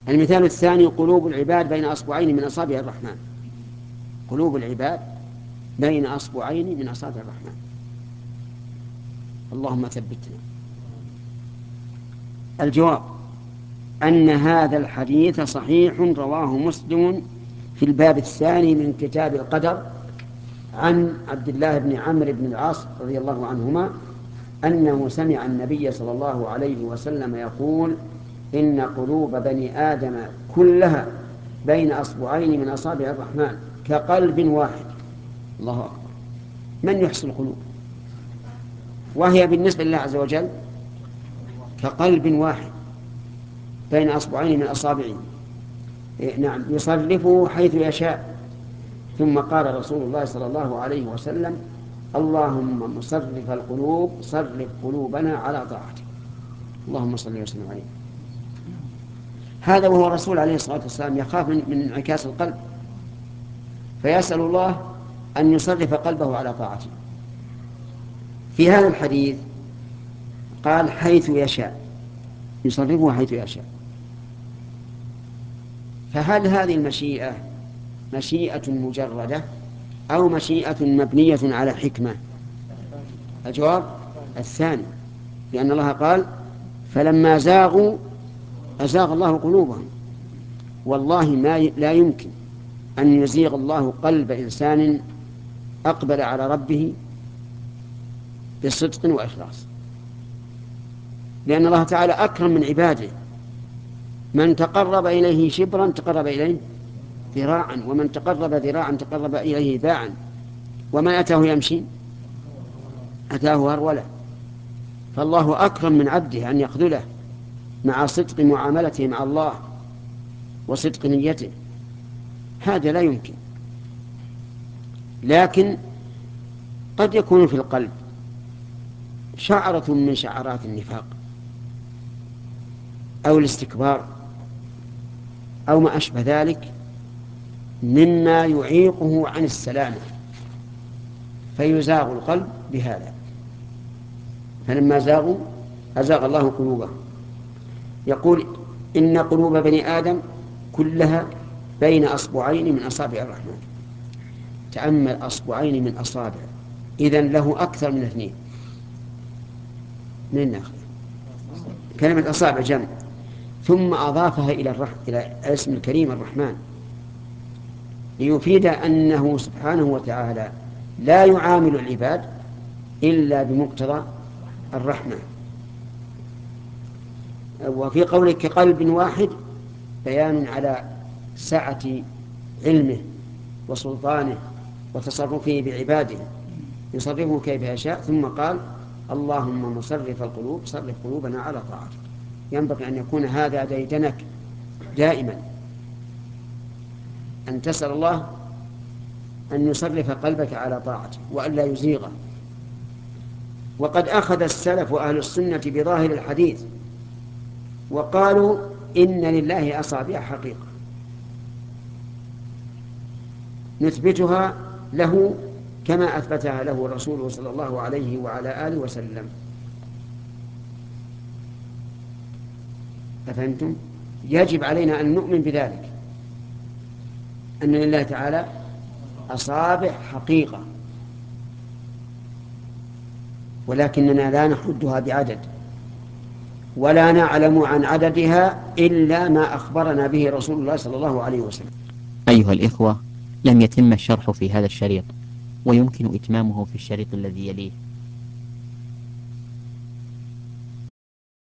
المثال الثاني: قلوب العباد بين أصبعين من أصابع الرحمن. قلوب العباد بين أصبعين من أصابع الرحمن. اللهم ثبتنا. الجواب أن هذا الحديث صحيح، رواه مسلم في الباب الثاني من كتاب القدر عن عبد الله بن عمرو بن العاص رضي الله عنهما أنه سمع النبي صلى الله عليه وسلم يقول: إن قلوب بني آدم كلها بين أصبعين من أصابع الرحمن كقلب واحد. الله أكبر! من يحصي القلوب؟ وهي بالنسبة لله عز وجل كقلب واحد بين أصبعين من أصابعه. نعم، يصرفه حيث يشاء. ثم قال رسول الله صلى الله عليه وسلم: اللهم مصرف القلوب صرف قلوبنا على طاعتك. اللهم صل وسلم عليه. هذا وهو الرسول عليه الصلاة والسلام يخاف من انعكاس القلب، فيسأل الله أن يصرف قلبه على طاعته. في هذا الحديث قال: حيث يشاء، يصرفه حيث يشاء. فهل هذه المشيئة مشيئة مجردة أو مشيئة مبنية على حكمة؟ الجواب الثاني، لأن الله قال: فلما زاغوا أزاغ الله قلوبهم. والله لا يمكن أن يزيغ الله قلب إنسان أقبل على ربه بصدق وإخلاص، لأن الله تعالى أكرم من عباده. من تقرب إليه شبرا تقرب إليه ذراعا، ومن تقرب ذراعا تقرب إليه باعا، ومن أتاه يمشي أتاه هرولا. فالله أكرم من عبده أن يخذله مع صدق معاملته مع الله وصدق نيته. هذا لا يمكن. لكن قد يكون في القلب شعرة من شعرات النفاق أو الاستكبار أو ما أشبه ذلك مما يعيقه عن السلامة، فيزاغ القلب بهذا. فلما زاغوا أزاغ الله قلوبهم. يقول: إن قلوب بني آدم كلها بين أصبعين من أصابع الرحمن. تأمل: أصبعين من أصابع، إذن له أكثر من اثنين. من ناخذ كلمة أصابع جمع، ثم أضافها إلى اسم الكريم الرحمن، ليفيد أنه سبحانه وتعالى لا يعامل العباد إلا بمقتضى الرحمة. وفي قوله كقلب واحد بيان على سعة علمه وسلطانه وتصرفه بعباده، يصرفه كيف يشاء. ثم قال: اللهم مصرف القلوب صرف قلوبنا على طاعتك. ينبغي أن يكون هذا ديدنك دائما، أن تسأل الله أن يصرف قلبك على طاعته وأن لا يزيغه. وقد أخذ السلف وأهل السنة بظاهر الحديث وقالوا: إن لله أصابع حقيقة نثبتها له كما أثبتها له الرسول صلى الله عليه وعلى آله وسلم. أفهمتم؟ يجب علينا أن نؤمن بذلك، أن لله تعالى أصابع حقيقة، ولكننا لا نحدها بعدد، ولا نعلم عن عددها إلا ما أخبرنا به رسول الله صلى الله عليه وسلم. أيها الإخوة، لم يتم الشرح في هذا الشريط، ويمكن إتمامه في الشريط الذي يليه.